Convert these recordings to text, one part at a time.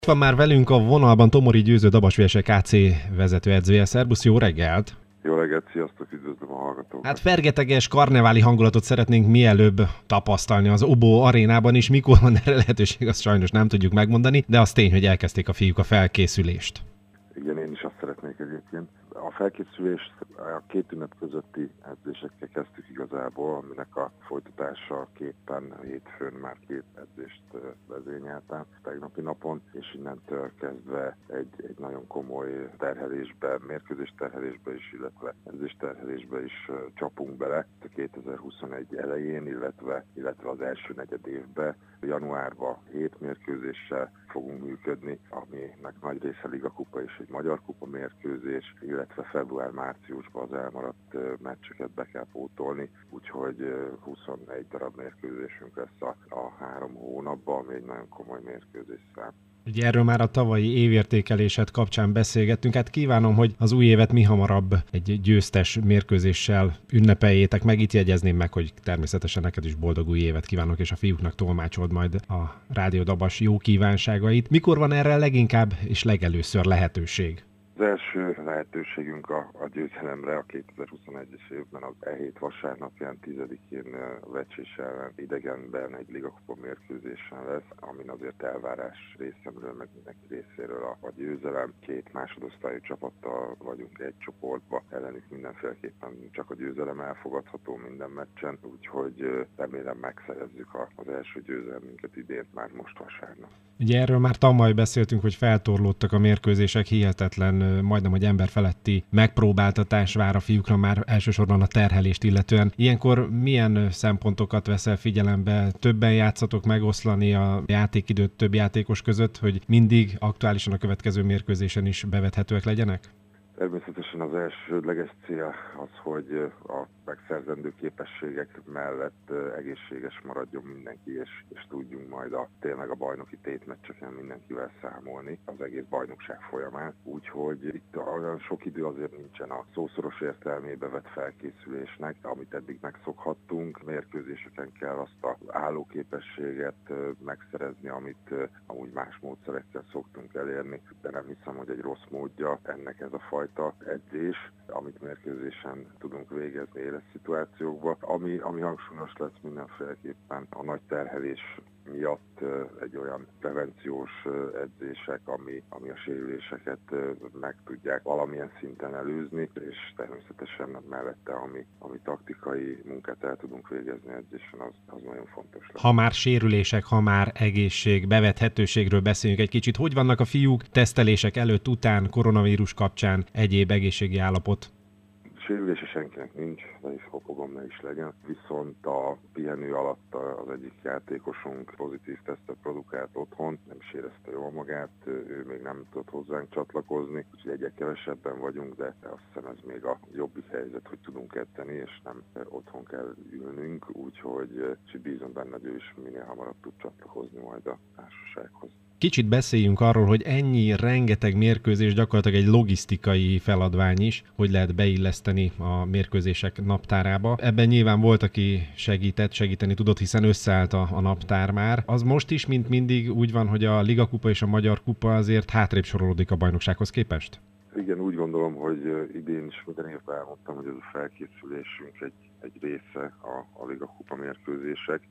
Van már velünk a vonalban Tomori Győző Dabas VSE KC vezetőedzője. Szerbusz, jó reggelt! Jó reggelt, sziasztok, üdvözlöm a hallgatókat! Hát fergeteges karneváli hangulatot szeretnénk mielőbb tapasztalni az OBO arénában is. Mikor van erre lehetőség, azt sajnos nem tudjuk megmondani, de az tény, hogy elkezdték a fiúk a felkészülést. Igen, én is azt szeretnék egyébként. A felkészülést a két ünnep közötti edzésekkel kezdtük igazából, aminek a folytatása képpen hétfőn már két edzést vezényeltem tegnapi napon, és innentől kezdve egy nagyon komoly terhelésbe, mérkőzés terhelésbe is, illetve edzés terhelésbe is csapunk bele a 2021 elején, illetve az első negyed évben. Januárban 7 mérkőzéssel fogunk működni, aminek nagy része Liga Kupa és egy Magyar Kupa mérkőzés, illetve február-márciusban az elmaradt meccseket be kell pótolni, úgyhogy 21 darab mérkőzésünk lesz a 3 hónapban, ami egy nagyon komoly mérkőzésszám. Ugye erről már a tavalyi évértékelésed kapcsán beszélgettünk. Hát kívánom, hogy az új évet mihamarabb egy győztes mérkőzéssel ünnepeljétek meg. Itt jegyezném meg, hogy természetesen neked is boldog új évet kívánok, és a fiúknak tolmácsold majd a Rádió Dabas jó kívánságait. Mikor van erre leginkább és legelőször lehetőség? Az első lehetőségünk a győzelemre a 2021-es évben az E7 vasárnapján 10-én Vecsés ellen idegenben egy ligakupa mérkőzésen lesz, amin azért elvárás részemről, meg mindenki részéről a győzelem. Két másodosztályú csapattal vagyunk egy csoportba, ellenük mindenféleképpen csak a győzelem elfogadható minden meccsen, úgyhogy remélem megszerezzük az első győzelmünket idén már most vasárnap. Ugye erről már tavaly beszéltünk, hogy feltorlódtak a mérkőzések, hihetetlen, majdnem, hogy emberfeletti megpróbáltatás vár a fiúkra már elsősorban a terhelést illetően. Ilyenkor milyen szempontokat veszel figyelembe? Többen játszatok megoszlani a játékidőt több játékos között, hogy mindig aktuálisan a következő mérkőzésen is bevethetőek legyenek? Természetesen az elsődleges cél az, hogy a megszerzendő képességek mellett egészséges maradjon mindenki, és tudjunk majd tényleg a bajnoki tétmeccseken mindenkivel számolni az egész bajnokság folyamán. Úgyhogy itt olyan sok idő azért nincsen a szószoros értelmébe vett felkészülésnek, amit eddig megszokhattunk. Mérkőzéseken kell azt az állóképességet megszerezni, amit amúgy más módszerekkel szoktunk elérni, de nem hiszem, hogy egy rossz módja ennek ez a fajta edzés, amit mérkőzésen tudunk végezni éles szituációkban. Ami hangsúlyos lesz mindenféleképpen a nagy terhelés miatt egy olyan prevenciós edzések, ami a sérüléseket meg tudják valamilyen szinten előzni, és természetesen mellette, ami taktikai munkát el tudunk végezni edzésen, az nagyon fontos lesz. Ha már sérülések, ha már egészség, bevethetőségről beszéljünk egy kicsit. Hogy vannak a fiúk tesztelések előtt, után, koronavírus kapcsán, egyéb egészségi állapot? Sérülése senkinek nincs, de is hopogom, ne is legyen. Viszont a pihenő alatt az egyik játékosunk pozitív tesztet produkált otthon, nem is érezte jól magát, ő még nem tudott hozzánk csatlakozni, úgyhogy egyre kevesebben vagyunk, de azt hiszem ez még a jobbik helyzet, hogy tudunk edzeni, és nem otthon kell ülnünk, úgyhogy bízom benne, hogy ő is minél hamarabb tud csatlakozni majd a társasághoz. Kicsit beszéljünk arról, hogy ennyi rengeteg mérkőzés gyakorlatilag egy logisztikai feladvány is, hogy lehet beilleszteni a mérkőzések naptárába. Ebben nyilván volt, aki segíteni tudott, hiszen összeállt a naptár már. Az most is, mint mindig úgy van, hogy a Liga Kupa és a Magyar Kupa azért hátrébb sorolódik a bajnoksághoz képest? Igen, úgy gondolom, hogy idén is minden évben elmondtam, hogy ez a felkészülésünk egy része a Liga Kupa mérkőzések,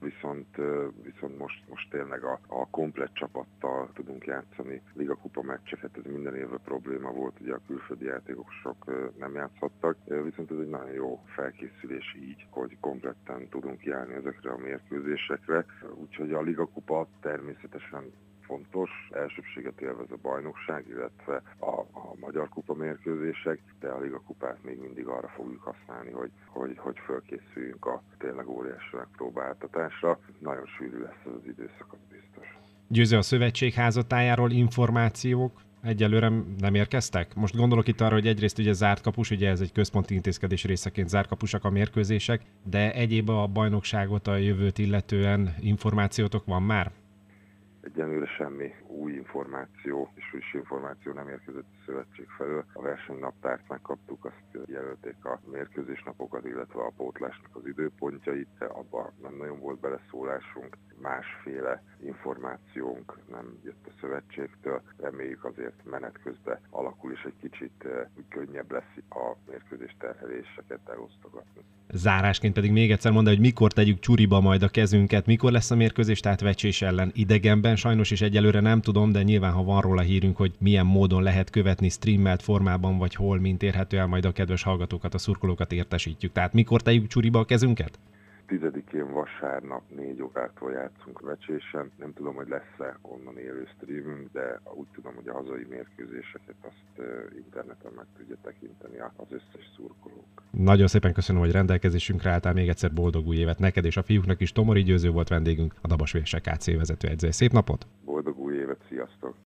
viszont most tényleg a komplett csapattal tudunk játszani Liga Kupa meccseket, ez minden évben probléma volt, ugye a külföldi játékosok nem játszhattak, viszont ez egy nagyon jó felkészülés így, hogy kompletten tudunk járni ezekre a mérkőzésekre, úgyhogy a Liga Kupa természetesen fontos, elsőbséget élvez a bajnokság, illetve a Magyar Kupa mérkőzések, de a Liga Kupát még mindig arra fogjuk használni, hogy fölkészüljünk a tényleg óriási megpróbáltatásra. Nagyon sűrű lesz ez az időszak, az biztos. Győző, a szövetség házatájáról információk egyelőre nem érkeztek? Most gondolok itt arra, hogy egyrészt ugye zárt kapus, ugye ez egy központi intézkedés részeként zárt kapusak a mérkőzések, de egyéb a bajnokságot, a jövőt illetően információtok van már? Egyenlőre semmi új információ és friss információ nem érkezett a szövetség felől. A versenynaptárt megkaptuk, azt jelölték a mérkőzésnapokat, illetve a pótlásnak az időpontjait, de abban nem nagyon volt beleszólásunk. Másféle információnk nem jött a szövetségtől. Reméljük azért menet közben alakul, és egy kicsit könnyebb lesz a mérkőzés terheléseket elosztogatni. Zárásként pedig még egyszer mondd, hogy mikor tegyük csuriba majd a kezünket, mikor lesz a mérkőzés, tehát Vecsés ellen idegenben, sajnos is egyelőre nem tudom, de nyilván ha van róla hírünk, hogy milyen módon lehet követni streamelt formában, vagy hol, mint érhető el, majd a kedves hallgatókat, a szurkolókat értesítjük. Tehát mikor tegyük csuriba a kezünket? 10-én vasárnap 4 órától játszunk Vecsésen. Nem tudom, hogy lesz-e onnan élő streamünk, de úgy tudom, hogy a hazai mérkőzéseket azt interneten meg tudja tekinteni az összes szurkolók. Nagyon szépen köszönöm, hogy rendelkezésünkre álltál, még egyszer boldog új évet neked és a fiúknak is. Tomori Győző volt vendégünk, a Dabas Vérse KC vezetőedzője. Szép napot! Boldog új évet, sziasztok!